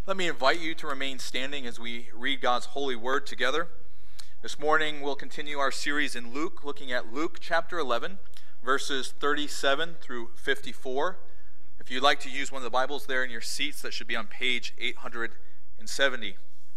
Let me invite you to remain standing as we read God's holy word together. This morning we'll continue our series in Luke, looking at Luke chapter 11, verses 37 through 54. If you'd like to use one of the Bibles there in your seats, that should be on page 870.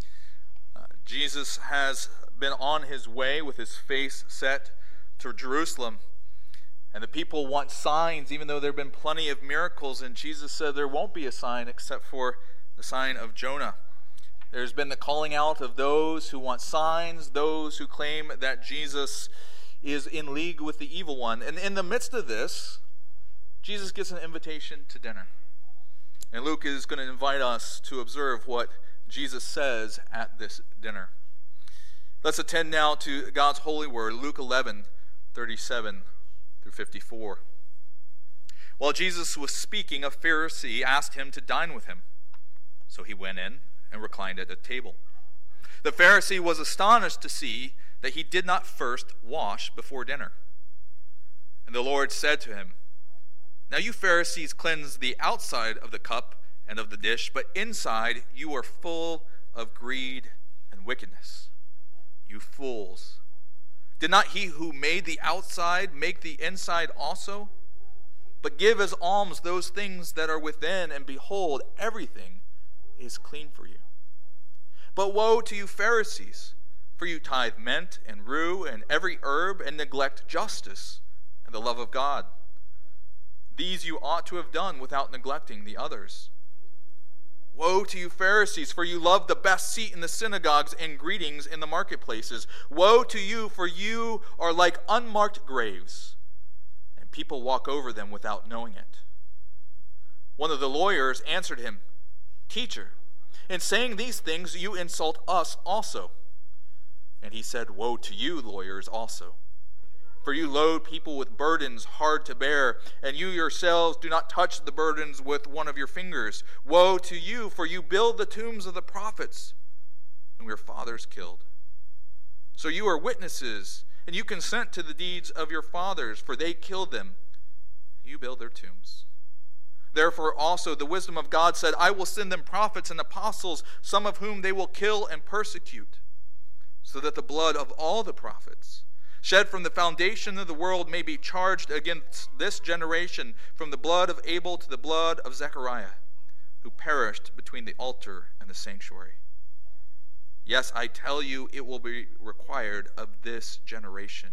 Jesus has been on his way with his face set to Jerusalem. And the people want signs, even though there have been plenty of miracles. And Jesus said there won't be a sign except for the sign of Jonah. There's been the calling out of those who want signs, those who claim that Jesus is in league with the evil one. And in the midst of this, Jesus gets an invitation to dinner. And Luke is going to invite us to observe what Jesus says at this dinner. Let's attend now to God's holy word, Luke 11, 37 through 54. While Jesus was speaking, a Pharisee asked him to dine with him. So he went in and reclined at a table. The Pharisee was astonished to see that he did not first wash before dinner. And the Lord said to him, "Now you Pharisees cleanse the outside of the cup and of the dish, but inside you are full of greed and wickedness. You fools! Did not he who made the outside make the inside also? But give as alms those things that are within, and behold, everything is clean for you. But woe to you Pharisees, for you tithe mint and rue and every herb, and neglect justice and the love of God. These you ought to have done without neglecting the others. Woe to you Pharisees, for you love the best seat in the synagogues and greetings in the marketplaces. Woe to you, for you are like unmarked graves, and people walk over them without knowing it." One of the lawyers answered him, "Teacher, in saying these things you insult us also." And he said, "Woe to you, lawyers, also. For you load people with burdens hard to bear, and you yourselves do not touch the burdens with one of your fingers. Woe to you, for you build the tombs of the prophets whom your fathers killed. So you are witnesses, and you consent to the deeds of your fathers, for they killed them. You build their tombs. Therefore also the wisdom of God said, I will send them prophets and apostles, some of whom they will kill and persecute, so that the blood of all the prophets shed from the foundation of the world may be charged against this generation, from the blood of Abel to the blood of Zechariah, who perished between the altar and the sanctuary. Yes, I tell you, it will be required of this generation.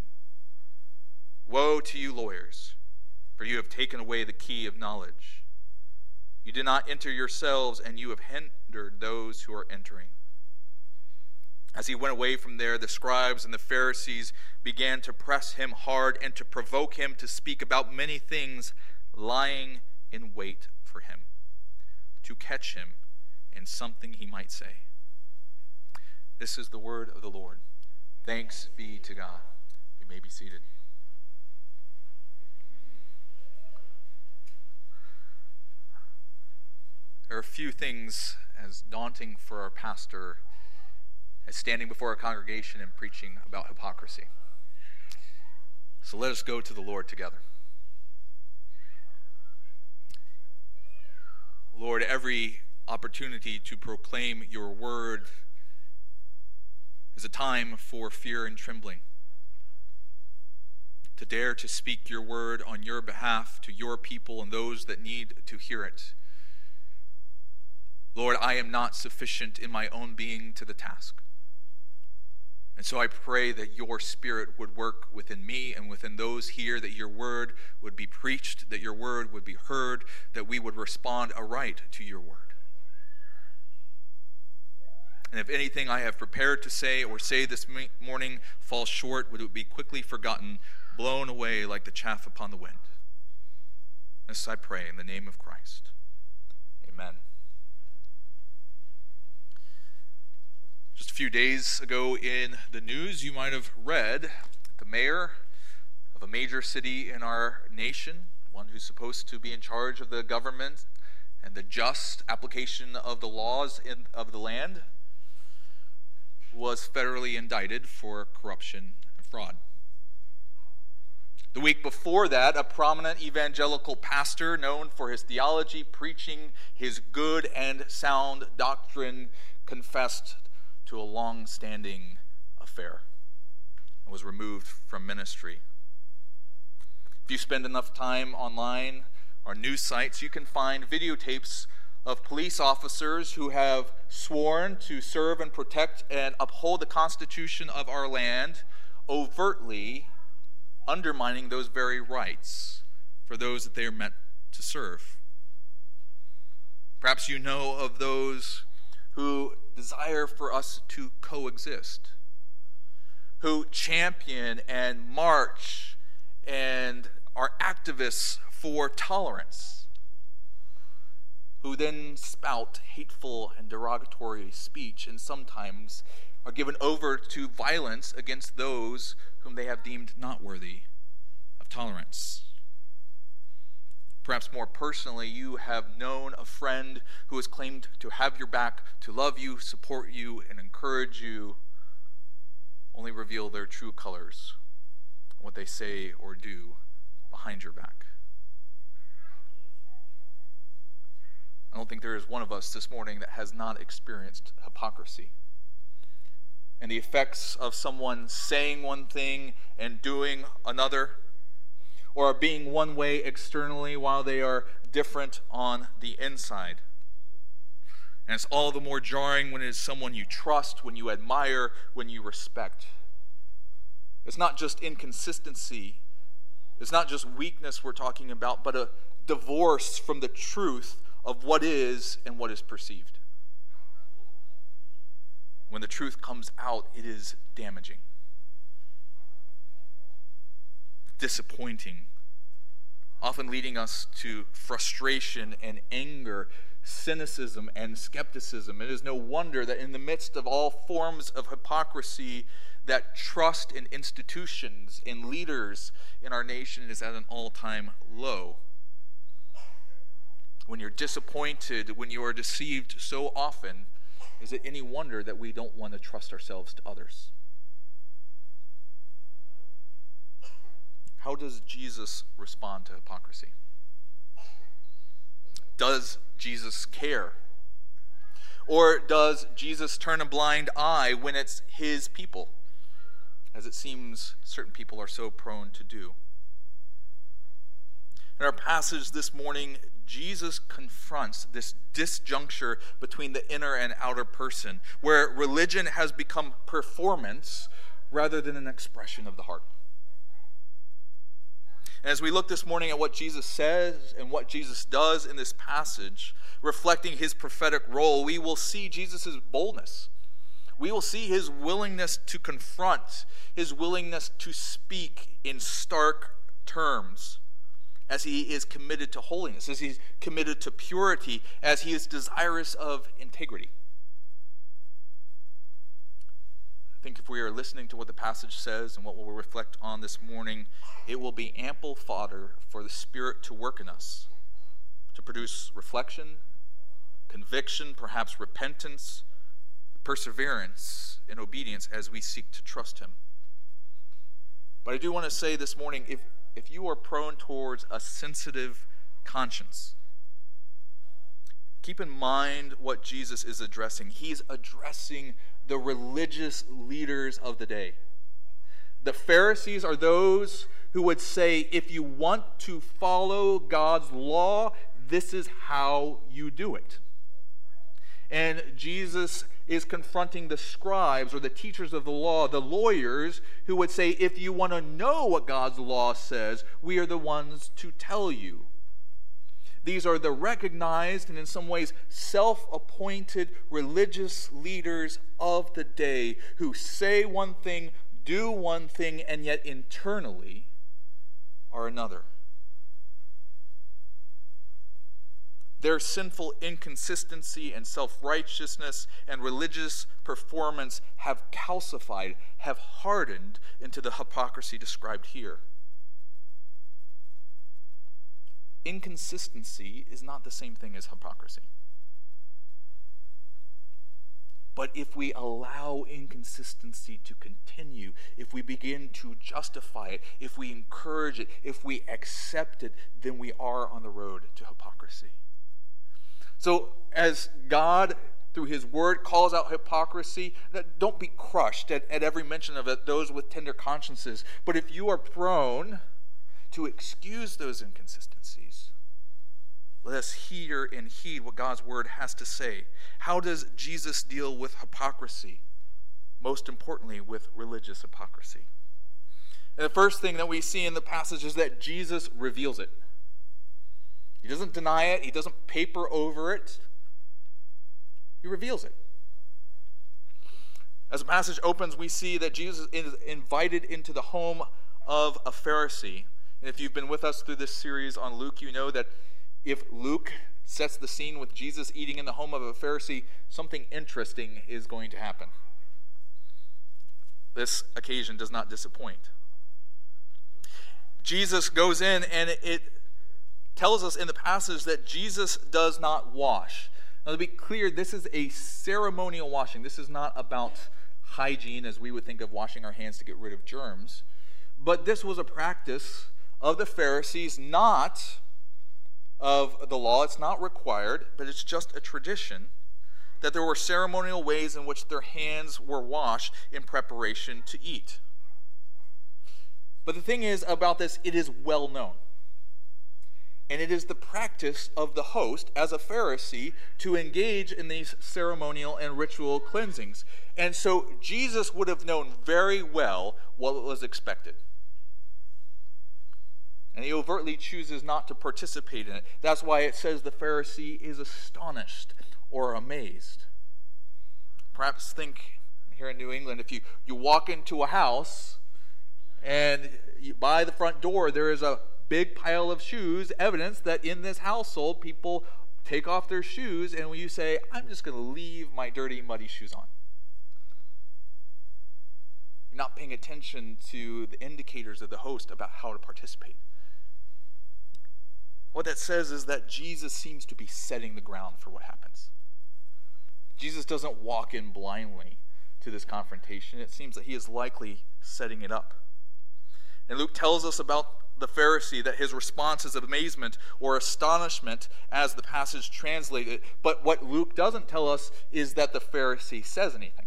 Woe to you lawyers, for you have taken away the key of knowledge. You did not enter yourselves, and you have hindered those who are entering." As he went away from there, the scribes and the Pharisees began to press him hard and to provoke him to speak about many things, lying in wait for him, to catch him in something he might say. This is the word of the Lord. Thanks be to God. You may be seated. There are few things as daunting for our pastor as standing before a congregation and preaching about hypocrisy. So let us go to the Lord together. Lord, every opportunity to proclaim your word is a time for fear and trembling. To dare to speak your word on your behalf to your people and those that need to hear it. Lord, I am not sufficient in my own being to the task. And so I pray that your Spirit would work within me and within those here, that your word would be preached, that your word would be heard, that we would respond aright to your word. And if anything I have prepared to say or say this morning falls short, would it be quickly forgotten, blown away like the chaff upon the wind. This I pray in the name of Christ. Amen. Just a few days ago in the news, you might have read the mayor of a major city in our nation, one who's supposed to be in charge of the government and the just application of the laws of the land, was federally indicted for corruption and fraud. The week before that, a prominent evangelical pastor known for his theology, preaching his good and sound doctrine, confessed to a long-standing affair and was removed from ministry. If you spend enough time online or news sites, you can find videotapes of police officers who have sworn to serve and protect and uphold the Constitution of our land, overtly undermining those very rights for those that they are meant to serve. Perhaps you know of those who desire for us to coexist, who champion and march and are activists for tolerance, who then spout hateful and derogatory speech and sometimes are given over to violence against those whom they have deemed not worthy of tolerance. Perhaps more personally, you have known a friend who has claimed to have your back, to love you, support you, and encourage you, only reveal their true colors, what they say or do behind your back. I don't think there is one of us this morning that has not experienced hypocrisy. And the effects of someone saying one thing and doing another, or being one way externally while they are different on the inside. And it's all the more jarring when it is someone you trust, when you admire, when you respect. It's not just inconsistency, it's not just weakness we're talking about, but a divorce from the truth of what is and what is perceived. When the truth comes out, it is damaging, disappointing, often leading us to frustration and anger, cynicism and skepticism. It is no wonder that in the midst of all forms of hypocrisy, that trust in institutions and leaders in our nation is at an all-time low. When you're disappointed, when you are deceived so often, is it any wonder that we don't want to trust ourselves to others? How does Jesus respond to hypocrisy? Does Jesus care? Or does Jesus turn a blind eye when it's his people, as it seems certain people are so prone to do? In our passage this morning, Jesus confronts this disjuncture between the inner and outer person, where religion has become performance rather than an expression of the heart. And as we look this morning at what Jesus says and what Jesus does in this passage, reflecting his prophetic role, we will see Jesus' boldness. We will see his willingness to confront, his willingness to speak in stark terms, as he is committed to holiness, as he's committed to purity, as he is desirous of integrity. I think if we are listening to what the passage says and what we'll reflect on this morning, it will be ample fodder for the Spirit to work in us, to produce reflection, conviction, perhaps repentance, perseverance, and obedience as we seek to trust him. But I do want to say this morning, if you are prone towards a sensitive conscience, keep in mind what Jesus is addressing. He's addressing the religious leaders of the day. The Pharisees are those who would say, if you want to follow God's law, this is how you do it. And Jesus is confronting the scribes or the teachers of the law, the lawyers, who would say, if you want to know what God's law says, we are the ones to tell you. These are the recognized and in some ways self-appointed religious leaders of the day who say one thing, do one thing, and yet internally are another. Their sinful inconsistency and self-righteousness and religious performance have calcified, have hardened into the hypocrisy described here. Inconsistency is not the same thing as hypocrisy. But if we allow inconsistency to continue, if we begin to justify it, if we encourage it, if we accept it, then we are on the road to hypocrisy. So as God, through his word, calls out hypocrisy, don't be crushed at every mention of it, those with tender consciences. But if you are prone to excuse those inconsistencies, let us hear and heed what God's word has to say. How does Jesus deal with hypocrisy? Most importantly, with religious hypocrisy. And the first thing that we see in the passage is that Jesus reveals it. He doesn't deny it. He doesn't paper over it. He reveals it. As the passage opens, we see that Jesus is invited into the home of a Pharisee. And if you've been with us through this series on Luke, you know that if Luke sets the scene with Jesus eating in the home of a Pharisee, something interesting is going to happen. This occasion does not disappoint. Jesus goes in, and it tells us in the passage that Jesus does not wash. Now, to be clear, this is a ceremonial washing. This is not about hygiene as we would think of washing our hands to get rid of germs. But this was a practice of the Pharisees, not of the law. It's not required, but it's just a tradition that there were ceremonial ways in which their hands were washed in preparation to eat. But the thing is about this, it is well known. And it is the practice of the host, as a Pharisee, to engage in these ceremonial and ritual cleansings. And so Jesus would have known very well what was expected. And he overtly chooses not to participate in it. That's why it says the Pharisee is astonished or amazed. Perhaps think here in New England, if you walk into a house and by the front door there is a big pile of shoes, evidence that in this household people take off their shoes, and when you say, I'm just going to leave my dirty, muddy shoes on. You're not paying attention to the indicators of the host about how to participate. What that says is that Jesus seems to be setting the ground for what happens. Jesus doesn't walk in blindly to this confrontation. It seems that he is likely setting it up. And Luke tells us about the Pharisee that his response is amazement or astonishment as the passage translated. But what Luke doesn't tell us is that the Pharisee says anything.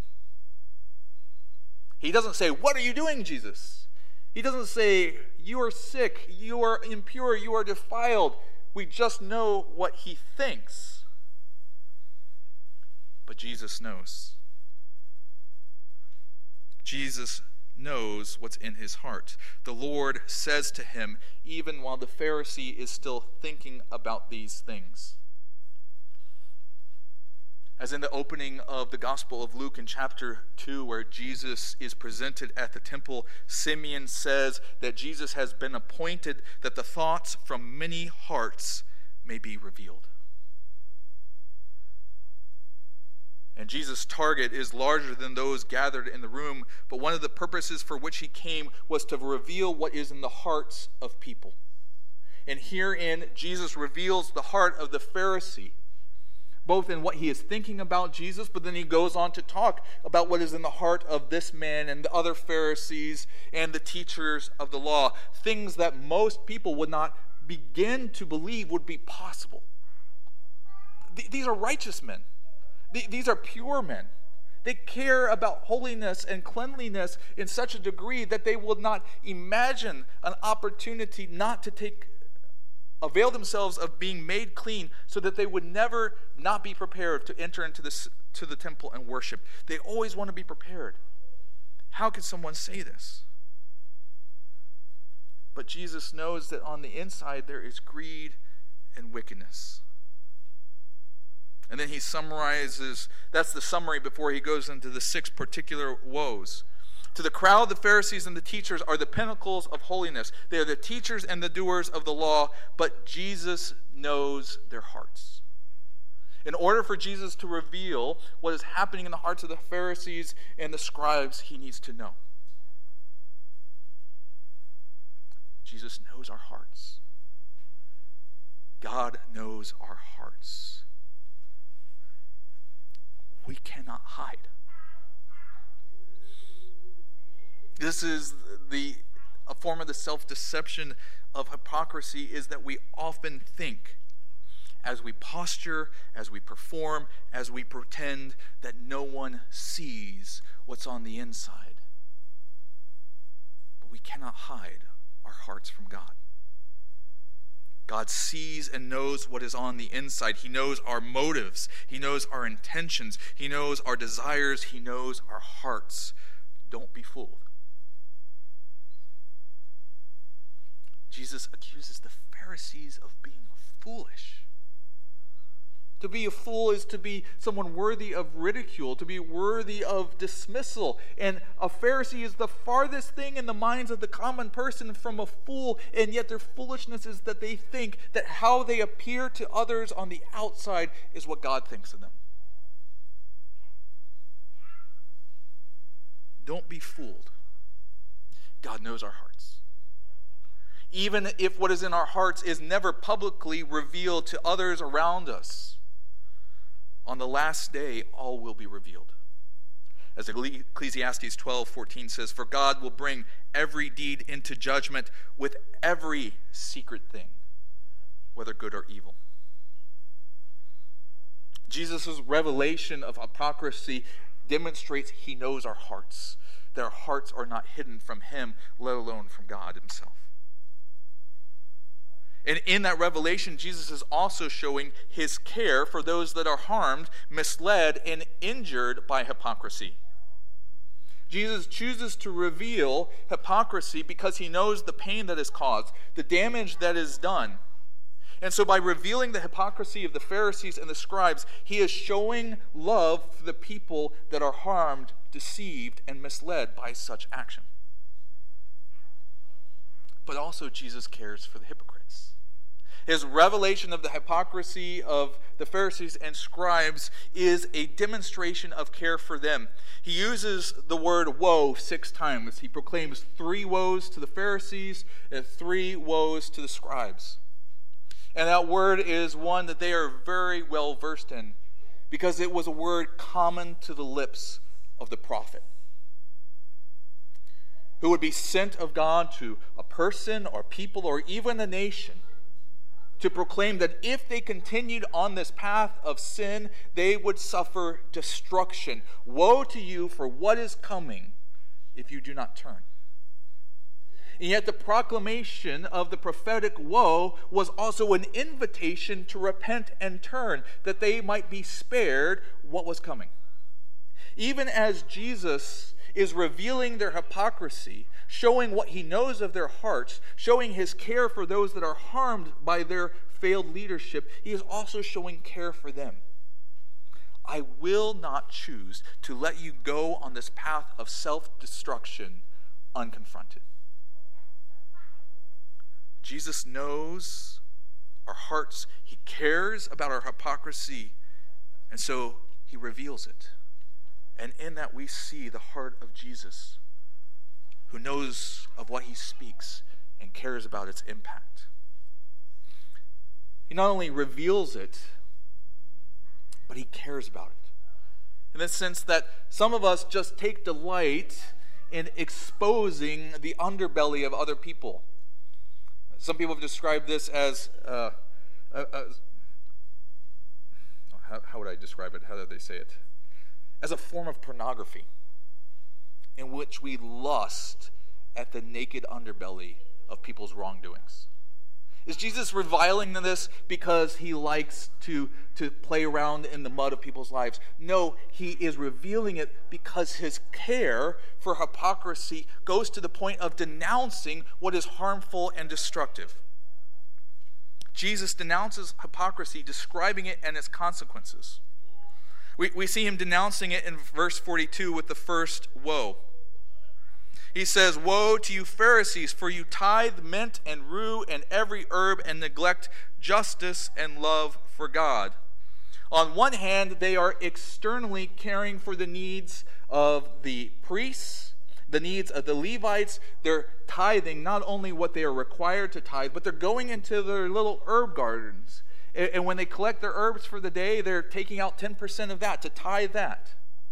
He doesn't say, "What are you doing, Jesus?" He doesn't say, "You are sick, you are impure, you are defiled." We just know what he thinks. But Jesus knows. Jesus knows what's in his heart. The Lord says to him, even while the Pharisee is still thinking about these things. As in the opening of the Gospel of Luke in chapter 2, where Jesus is presented at the temple, Simeon says that Jesus has been appointed that the thoughts from many hearts may be revealed. And Jesus' target is larger than those gathered in the room, but one of the purposes for which he came was to reveal what is in the hearts of people. And herein, Jesus reveals the heart of the Pharisee, both in what he is thinking about Jesus, but then he goes on to talk about what is in the heart of this man and the other Pharisees and the teachers of the law, things that most people would not begin to believe would be possible. These are righteous men. These are pure men. They care about holiness and cleanliness in such a degree that they will not imagine an opportunity not to avail themselves of being made clean, so that they would never not be prepared to enter into to the temple and worship. They always want to be prepared. How could someone say this? But Jesus knows that on the inside there is greed and wickedness. And then he summarizes, that's the summary before he goes into the 6 particular woes. To the crowd, the Pharisees and the teachers are the pinnacles of holiness. They are the teachers and the doers of the law, but Jesus knows their hearts. In order for Jesus to reveal what is happening in the hearts of the Pharisees and the scribes, he needs to know. Jesus knows our hearts. God knows our hearts. we cannot hide. This is a form of the self-deception of hypocrisy, is that we often think, as we posture, as we perform, as we pretend, that no one sees what's on the inside. But we cannot hide our hearts from God. God sees and knows what is on the inside. He knows our motives. He knows our intentions. He knows our desires. He knows our hearts. Don't be fooled. Jesus accuses the Pharisees of being foolish. To be a fool is to be someone worthy of ridicule, to be worthy of dismissal. And a Pharisee is the farthest thing in the minds of the common person from a fool, and yet their foolishness is that they think that how they appear to others on the outside is what God thinks of them. Don't be fooled. God knows our hearts. Even if what is in our hearts is never publicly revealed to others around us, on the last day, all will be revealed. As Ecclesiastes 12:14 says, "For God will bring every deed into judgment with every secret thing, whether good or evil." Jesus' revelation of hypocrisy demonstrates he knows our hearts, that our hearts are not hidden from him, let alone from God himself. And in that revelation, Jesus is also showing his care for those that are harmed, misled, and injured by hypocrisy. Jesus chooses to reveal hypocrisy because he knows the pain that is caused, the damage that is done. And so by revealing the hypocrisy of the Pharisees and the scribes, he is showing love for the people that are harmed, deceived, and misled by such action. But also Jesus cares for the hypocrites. His revelation of the hypocrisy of the Pharisees and scribes is a demonstration of care for them. He uses the word woe 6 times. He proclaims 3 woes to the Pharisees and 3 woes to the scribes. And that word is one that they are very well versed in, because it was a word common to the lips of the prophet, who would be sent of God to a person or people or even a nation to proclaim that if they continued on this path of sin, they would suffer destruction. Woe to you for what is coming if you do not turn. And yet the proclamation of the prophetic woe was also an invitation to repent and turn, that they might be spared what was coming. Even as Jesus is revealing their hypocrisy, showing what he knows of their hearts, showing his care for those that are harmed by their failed leadership, he is also showing care for them. I will not choose to let you go on this path of self-destruction unconfronted. Jesus knows our hearts. He cares about our hypocrisy, and so he reveals it. And in that we see the heart of Jesus, who knows of what he speaks and cares about its impact. He not only reveals it, but he cares about it. In the sense that some of us just take delight in exposing the underbelly of other people. Some people have described this as, how would I describe it? How did they say it? As a form of pornography, in which we lust at the naked underbelly of people's wrongdoings. Is Jesus reviling this because he likes to play around in the mud of people's lives? No, he is revealing it because his care for hypocrisy goes to the point of denouncing what is harmful and destructive. Jesus denounces hypocrisy, describing it and its consequences. We see him denouncing it in verse 42 with the first woe. He says, "Woe to you Pharisees, for you tithe mint and rue and every herb and neglect justice and love for God." On one hand, they are externally caring for the needs of the priests, the needs of the Levites. They're tithing not only what they are required to tithe, but they're going into their little herb gardens And when they collect their herbs for the day, they're taking out 10% of that to tithe that.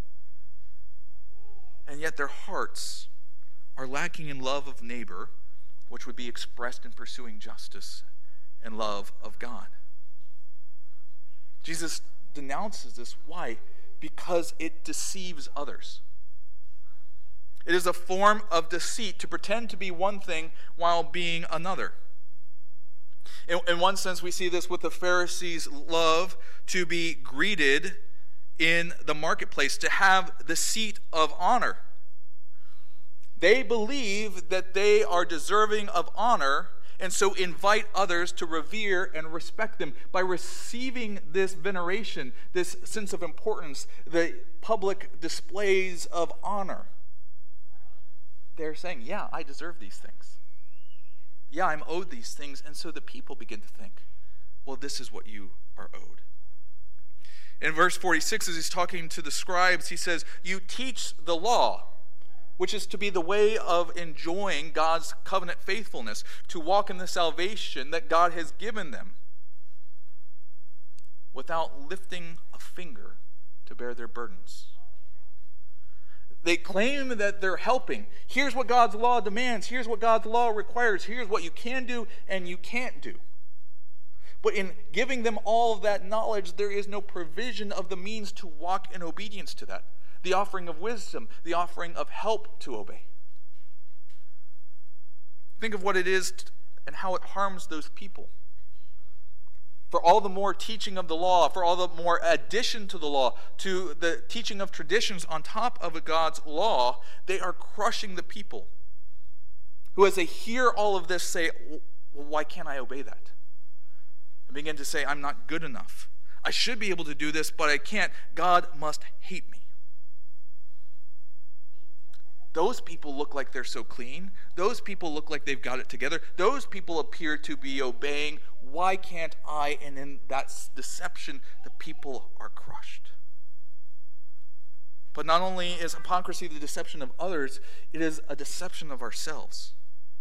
And yet their hearts are lacking in love of neighbor, which would be expressed in pursuing justice and love of God. Jesus denounces this. Why? Because it deceives others. It is a form of deceit to pretend to be one thing while being another. In one sense, we see this with the Pharisees' love to be greeted in the marketplace, to have the seat of honor. They believe that they are deserving of honor, and so invite others to revere and respect them. By receiving this veneration, this sense of importance, the public displays of honor, they're saying, yeah, I deserve these things. Yeah, I'm owed these things. And so the people begin to think, well, this is what you are owed. In verse 46, as he's talking to the scribes, he says, you teach the law, which is to be the way of enjoying God's covenant faithfulness, to walk in the salvation that God has given them, without lifting a finger to bear their burdens. They claim that they're helping. Here's what God's law demands. Here's what God's law requires. Here's what you can do and you can't do. But in giving them all of that knowledge, there is no provision of the means to walk in obedience to that. The offering of wisdom, the offering of help to obey. Think of what it is and how it harms those people. For all the more teaching of the law, for all the more addition to the law, to the teaching of traditions on top of God's law, they are crushing the people who, as they hear all of this, say, well, why can't I obey that? And begin to say, I'm not good enough. I should be able to do this, but I can't. God must hate me. Those people look like they're so clean. Those people look like they've got it together. Those people appear to be obeying. Why can't I? And in that deception, the people are crushed. But not only is hypocrisy the deception of others, it is a deception of ourselves.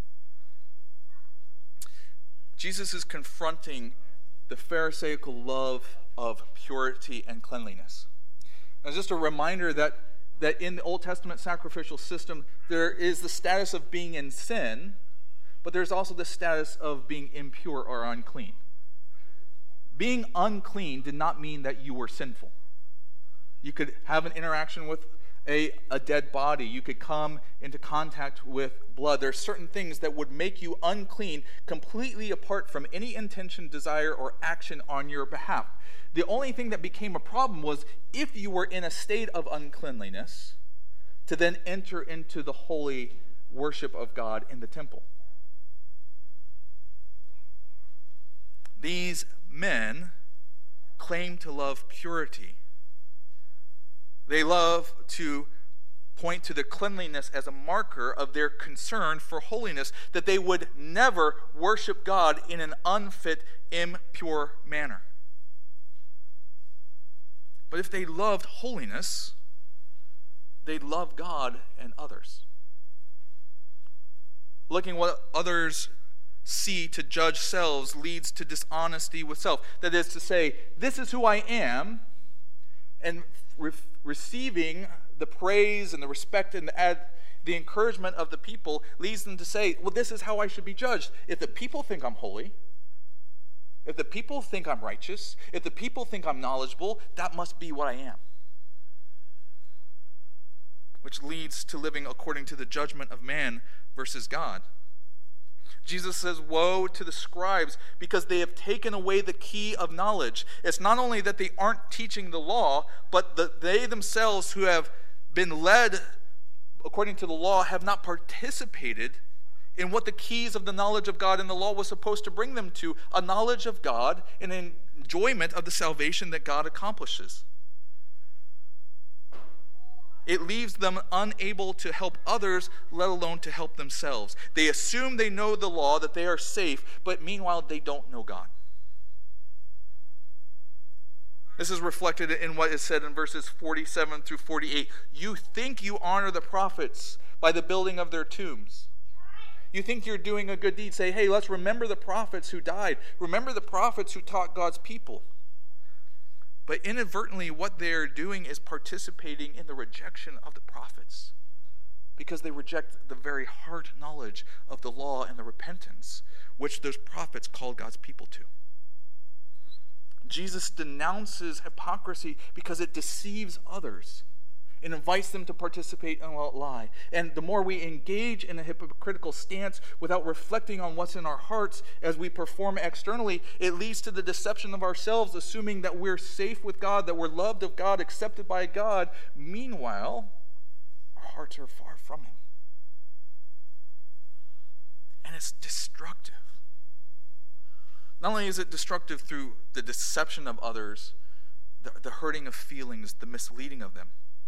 Jesus is confronting the Pharisaical love of purity and cleanliness. Now, just a reminder that in the Old Testament sacrificial system, there is the status of being in sin, but there's also the status of being impure or unclean. Being unclean did not mean that you were sinful. You could have an interaction with a dead body. You could come into contact with blood. There are certain things that would make you unclean completely apart from any intention, desire, or action on your behalf. The only thing that became a problem was if you were in a state of uncleanliness, to then enter into the holy worship of God in the temple. These men claim to love purity. They love to point to the cleanliness as a marker of their concern for holiness, that they would never worship God in an unfit, impure manner. But if they loved holiness, they'd love God and others. Looking what others see to judge selves leads to dishonesty with self. That is to say, this is who I am, and receiving the praise and the respect and the encouragement of the people leads them to say, well, this is how I should be judged. If the people think I'm holy, if the people think I'm righteous, if the people think I'm knowledgeable, that must be what I am. Which leads to living according to the judgment of man versus God. Jesus says, woe to the scribes, because they have taken away the key of knowledge. It's not only that they aren't teaching the law, but that they themselves who have been led according to the law have not participated in what the keys of the knowledge of God and the law was supposed to bring them to, a knowledge of God and an enjoyment of the salvation that God accomplishes. It leaves them unable to help others, let alone to help themselves. They assume they know the law, that they are safe, but meanwhile they don't know God. This is reflected in what is said in verses 47 through 48. You think you honor the prophets by the building of their tombs. You think you're doing a good deed. Say, hey, let's remember the prophets who died. Remember the prophets who taught God's people. But inadvertently, what they're doing is participating in the rejection of the prophets, because they reject the very heart knowledge of the law and the repentance which those prophets called God's people to. Jesus denounces hypocrisy because it deceives others. It invites them to participate in a lie. And the more we engage in a hypocritical stance without reflecting on what's in our hearts as we perform externally, it leads to the deception of ourselves, assuming that we're safe with God, that we're loved of God, accepted by God. Meanwhile, our hearts are far from Him. And it's destructive. Not only is it destructive through the deception of others, the hurting of feelings, the misleading of them,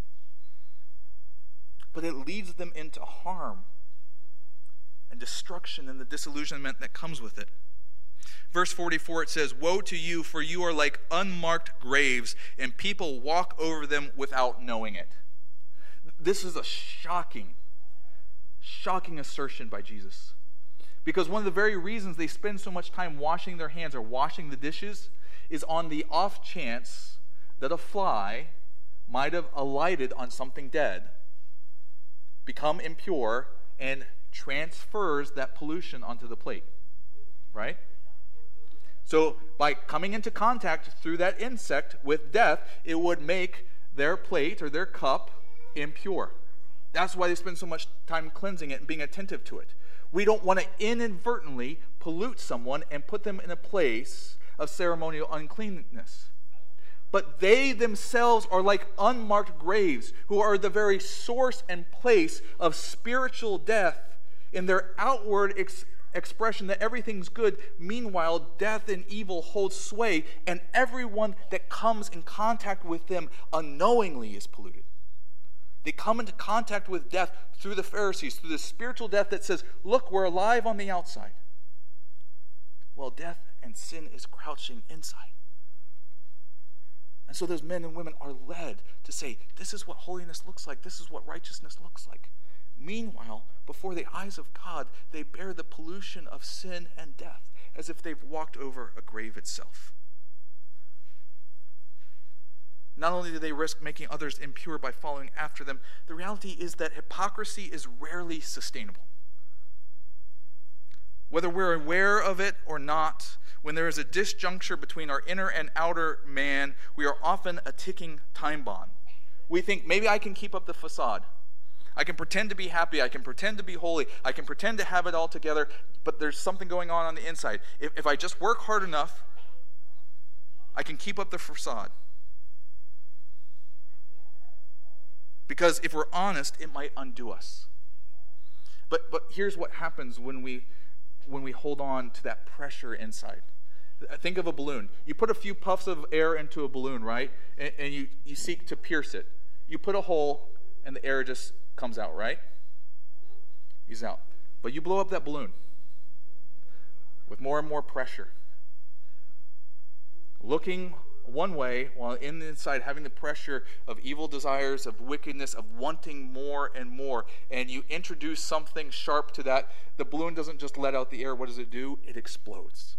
but it leads them into harm and destruction and the disillusionment that comes with it. Verse 44, it says, "Woe to you, for you are like unmarked graves, and people walk over them without knowing it." This is a shocking assertion by Jesus. Because one of the very reasons they spend so much time washing their hands or washing the dishes is on the off chance that a fly might have alighted on something dead, become impure, and transfers that pollution onto the plate, right? So by coming into contact through that insect with death, it would make their plate or their cup impure. That's why they spend so much time cleansing it and being attentive to it. We don't want to inadvertently pollute someone and put them in a place of ceremonial uncleanness. But they themselves are like unmarked graves, who are the very source and place of spiritual death in their outward expression that everything's good. Meanwhile, death and evil hold sway, and everyone that comes in contact with them unknowingly is polluted. They come into contact with death through the Pharisees, through the spiritual death that says, look, we're alive on the outside. Well, death and sin is crouching inside. And so those men and women are led to say, this is what holiness looks like. This is what righteousness looks like. Meanwhile, before the eyes of God, they bear the pollution of sin and death, as if they've walked over a grave itself. Not only do they risk making others impure by following after them, the reality is that hypocrisy is rarely sustainable. Whether we're aware of it or not, when there is a disjuncture between our inner and outer man, we are often a ticking time bomb. We think, maybe I can keep up the facade. I can pretend to be happy. I can pretend to be holy. I can pretend to have it all together, but there's something going on the inside. If I just work hard enough, I can keep up the facade. Because if we're honest, it might undo us. But here's what happens when we hold on to that pressure inside. Think of a balloon. You put a few puffs of air into a balloon, right? And you seek to pierce it. You put a hole, and the air just comes out, right? He's out. But you blow up that balloon with more and more pressure, looking one way while in the inside having the pressure of evil desires, of wickedness, of wanting more and more. And you introduce something sharp to that. The balloon doesn't just let out the air. What does it do? It explodes.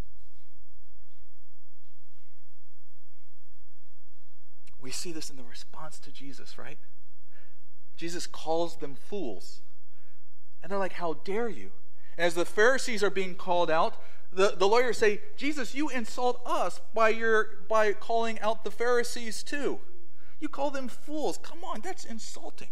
We see this in the response to Jesus, right? Jesus calls them fools. And they're like, how dare you? And as the Pharisees are being called out, the lawyers say, Jesus, you insult us by calling out the Pharisees too. You call them fools. Come on, that's insulting.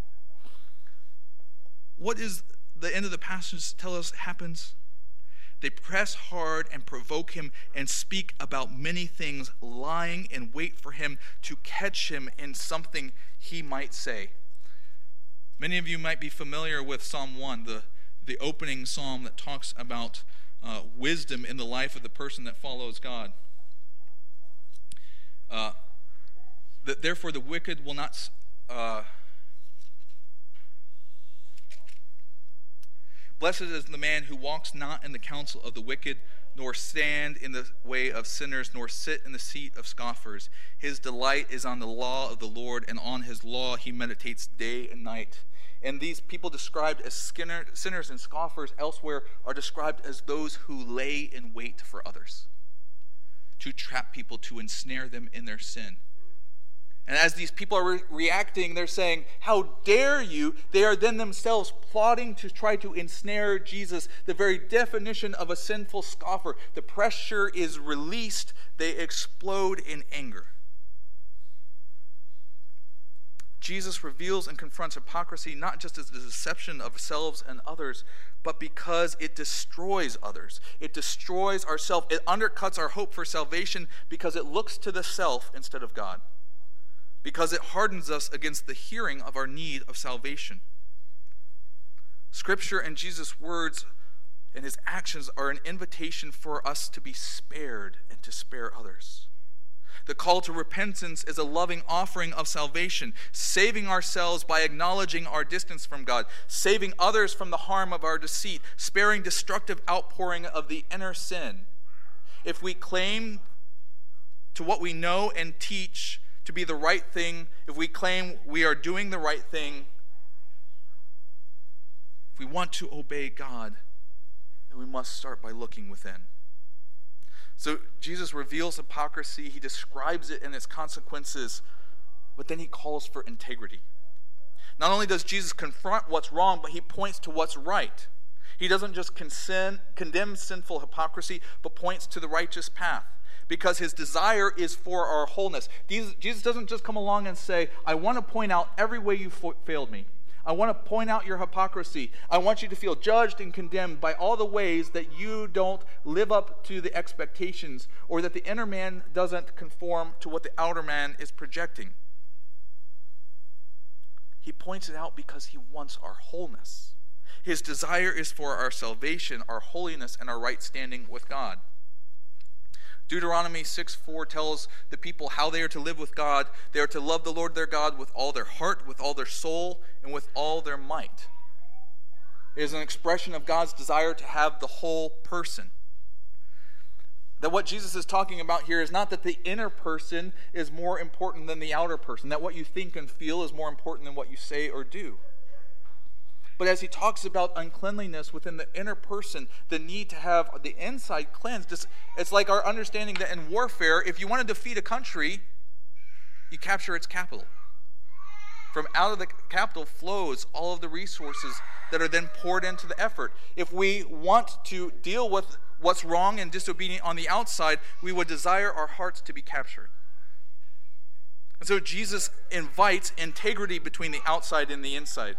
What is the end of the passage tell us happens? They press hard and provoke him and speak about many things, lying in wait for him to catch him in something he might say. Many of you might be familiar with Psalm 1, the opening psalm that talks about wisdom in the life of the person that follows God. That therefore the wicked will not... Blessed is the man who walks not in the counsel of the wicked, nor stand in the way of sinners, nor sit in the seat of scoffers. His delight is on the law of the Lord, and on his law he meditates day and night. And these people described as sinners and scoffers elsewhere are described as those who lay in wait for others, to trap people, to ensnare them in their sin. And as these people are reacting, they're saying, "How dare you?" They are then themselves plotting to try to ensnare Jesus, the very definition of a sinful scoffer. The pressure is released. They explode in anger. Jesus reveals and confronts hypocrisy not just as the deception of selves and others, but because it destroys others. It destroys ourselves. It undercuts our hope for salvation because it looks to the self instead of God. Because it hardens us against the hearing of our need of salvation. Scripture and Jesus' words and his actions are an invitation for us to be spared and to spare others. The call to repentance is a loving offering of salvation, saving ourselves by acknowledging our distance from God, saving others from the harm of our deceit, sparing destructive outpouring of the inner sin. If we claim to what we know and teach to be the right thing, if we claim we are doing the right thing, if we want to obey God, then we must start by looking within. So Jesus reveals hypocrisy, he describes it and its consequences, but then he calls for integrity. Not only does Jesus confront what's wrong, but he points to what's right. He doesn't just condemn sinful hypocrisy, but points to the righteous path, because his desire is for our wholeness. Jesus doesn't just come along and say, "I want to point out every way you failed me. I want to point out your hypocrisy. I want you to feel judged and condemned by all the ways that you don't live up to the expectations, or that the inner man doesn't conform to what the outer man is projecting." He points it out because he wants our wholeness. His desire is for our salvation, our holiness, and our right standing with God. Deuteronomy 6:4 tells the people how they are to live with God. They are to love the Lord their God with all their heart, with all their soul, and with all their might. It is an expression of God's desire to have the whole person. That what Jesus is talking about here is not that the inner person is more important than the outer person, that what you think and feel is more important than what you say or do. But as he talks about uncleanliness within the inner person, the need to have the inside cleansed, it's like our understanding that in warfare, if you want to defeat a country, you capture its capital. From out of the capital flows all of the resources that are then poured into the effort. If we want to deal with what's wrong and disobedient on the outside, we would desire our hearts to be captured. And so Jesus invites integrity between the outside and the inside.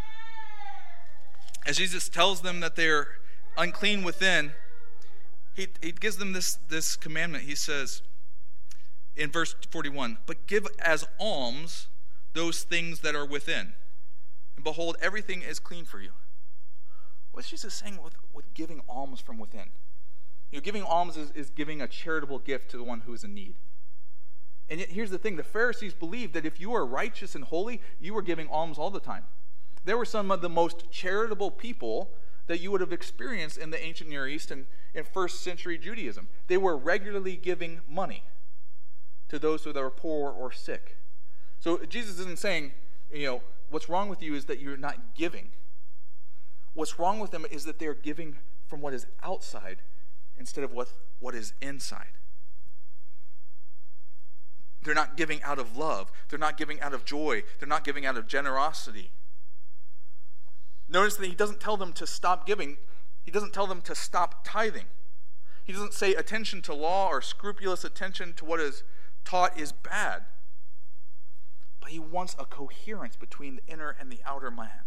As Jesus tells them that they're unclean within, he gives them this commandment. He says in verse 41, "But give as alms those things that are within, and behold, everything is clean for you." What's Jesus saying with giving alms from within? Giving alms is giving a charitable gift to the one who is in need. And yet here's the thing, the Pharisees believed that if you are righteous and holy, you were giving alms all the time. They were some of the most charitable people that you would have experienced in the ancient Near East and in first century Judaism. They were regularly giving money to those who are poor or sick. So Jesus isn't saying, what's wrong with you is that you're not giving. What's wrong with them is that they're giving from what is outside instead of what is inside. They're not giving out of love. They're not giving out of joy. They're not giving out of generosity. Notice that he doesn't tell them to stop giving. He doesn't tell them to stop tithing. He doesn't say attention to law or scrupulous attention to what is taught is bad. But he wants a coherence between the inner and the outer man.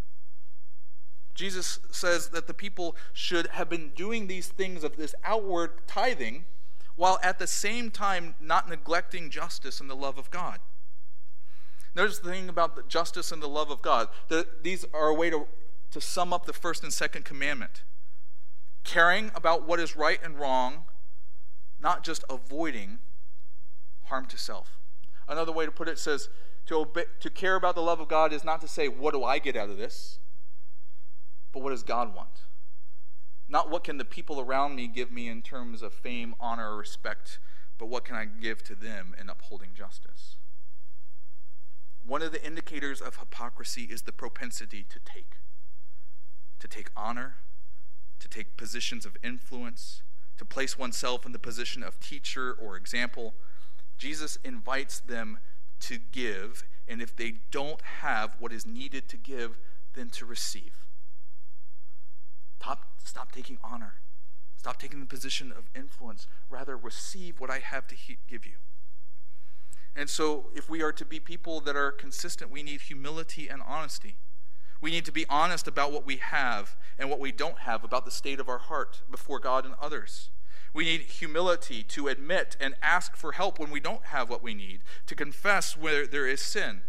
Jesus says that the people should have been doing these things of this outward tithing while at the same time not neglecting justice and the love of God. Notice the thing about the justice and the love of God. These are a way to sum up the first and second commandment. Caring about what is right and wrong, not just avoiding harm to self. Another way to put it says, to care about the love of God is not to say, what do I get out of this? But what does God want? Not what can the people around me give me in terms of fame, honor, or respect, but what can I give to them in upholding justice? One of the indicators of hypocrisy is the propensity to take honor, to take positions of influence, to place oneself in the position of teacher or example. Jesus invites them to give, and if they don't have what is needed to give, then to receive. Stop taking honor. Stop taking the position of influence. Rather, receive what I have to give you. And so, if we are to be people that are consistent, we need humility and honesty. We need to be honest about what we have and what we don't have, about the state of our heart before God and others. We need humility to admit and ask for help when we don't have what we need, to confess where there is sin.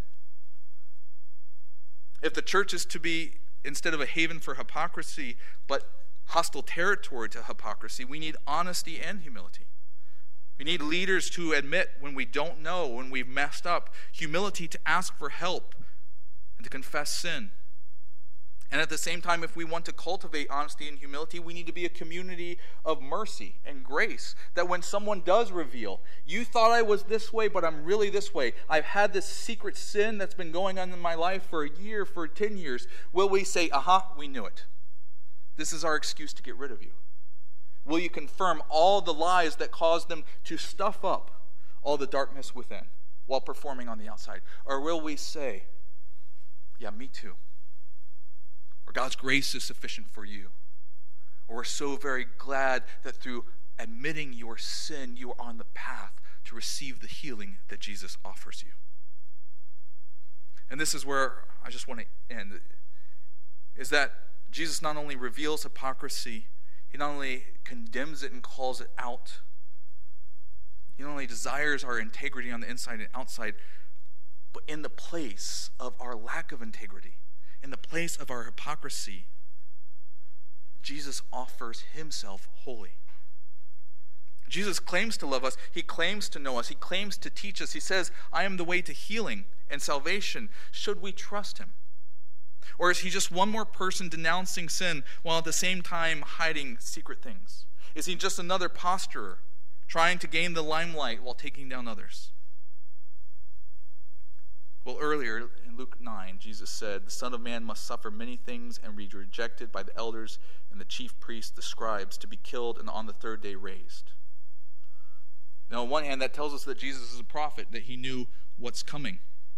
If the church is to be, instead of a haven for hypocrisy, but hostile territory to hypocrisy, we need honesty and humility. We need leaders to admit when we don't know, when we've messed up, humility to ask for help and to confess sin. And at the same time, if we want to cultivate honesty and humility, we need to be a community of mercy and grace. That when someone does reveal, you thought I was this way, but I'm really this way. I've had this secret sin that's been going on in my life for a year, for 10 years. Will we say, we knew it. This is our excuse to get rid of you? Will you confirm all the lies that caused them to stuff up all the darkness within while performing on the outside? Or will we say, yeah, me too? Or God's grace is sufficient for you. Or we're so very glad that through admitting your sin, you are on the path to receive the healing that Jesus offers you. And this is where I just want to end, is that Jesus not only reveals hypocrisy, he not only condemns it and calls it out, he not only desires our integrity on the inside and outside, but in the place of our lack of integrity, in the place of our hypocrisy, Jesus offers himself wholly. Jesus claims to love us. He claims to know us. He claims to teach us. He says, I am the way to healing and salvation. Should we trust him? Or is he just one more person denouncing sin while at the same time hiding secret things? Is he just another posturer trying to gain the limelight while taking down others? Well, earlier in Luke 9, Jesus said, the Son of Man must suffer many things and be rejected by the elders and the chief priests, the scribes, to be killed and on the third day raised. Now, on one hand, that tells us that Jesus is a prophet, that he knew what's coming.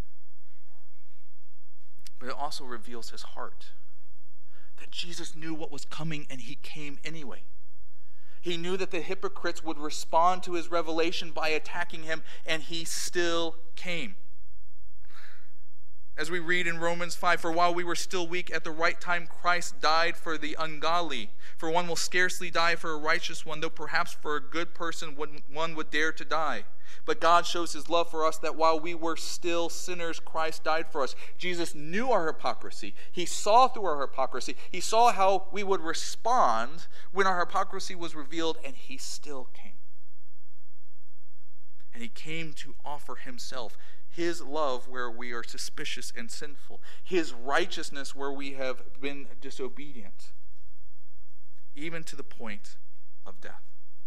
But it also reveals his heart, that Jesus knew what was coming and he came anyway. He knew that the hypocrites would respond to his revelation by attacking him, and he still came. As we read in Romans 5, for while we were still weak, at the right time Christ died for the ungodly. For one will scarcely die for a righteous one, though perhaps for a good person one would dare to die. But God shows his love for us, that while we were still sinners, Christ died for us. Jesus knew our hypocrisy. He saw through our hypocrisy. He saw how we would respond when our hypocrisy was revealed, and he still came. And he came to offer himself, his love where we are suspicious and sinful, his righteousness where we have been disobedient, even to the point of death.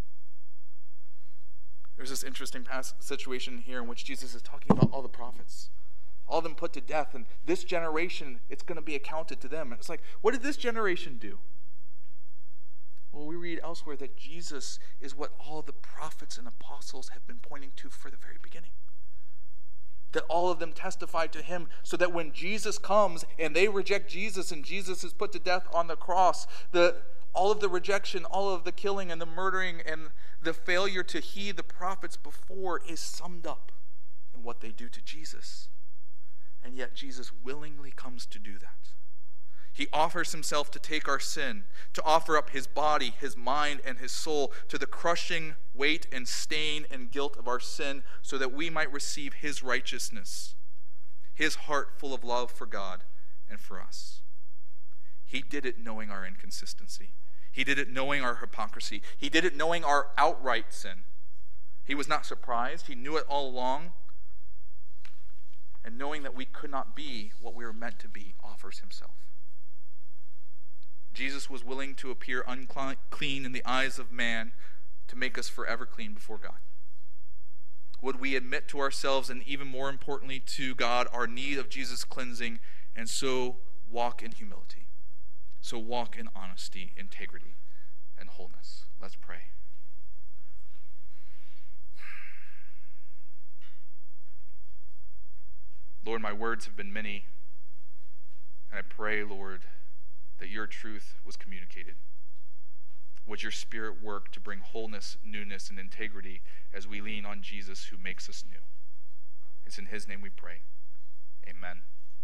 There's this interesting situation here in which Jesus is talking about all the prophets, all of them put to death, and this generation, it's going to be accounted to them. And it's like, what did this generation do? Well, we read elsewhere that Jesus is what all the prophets and apostles have been pointing to for the very beginning. That all of them testified to him, so that when Jesus comes and they reject Jesus and Jesus is put to death on the cross, all of the rejection, all of the killing and the murdering and the failure to heed the prophets before is summed up in what they do to Jesus. And yet Jesus willingly comes to do that. He offers himself to take our sin, to offer up his body, his mind, and his soul to the crushing weight and stain and guilt of our sin, so that we might receive his righteousness, his heart full of love for God and for us. He did it knowing our inconsistency. He did it knowing our hypocrisy. He did it knowing our outright sin. He was not surprised. He knew it all along. And knowing that we could not be what we were meant to be, offers himself. Jesus was willing to appear unclean in the eyes of man to make us forever clean before God. would we admit to ourselves, and even more importantly to God, our need of Jesus' cleansing, and so walk in humility. So walk in honesty, integrity, and wholeness. Let's pray. Lord, my words have been many, and I pray, Lord, that your truth was communicated. Would your Spirit work to bring wholeness, newness, and integrity as we lean on Jesus who makes us new? It's in his name we pray. Amen.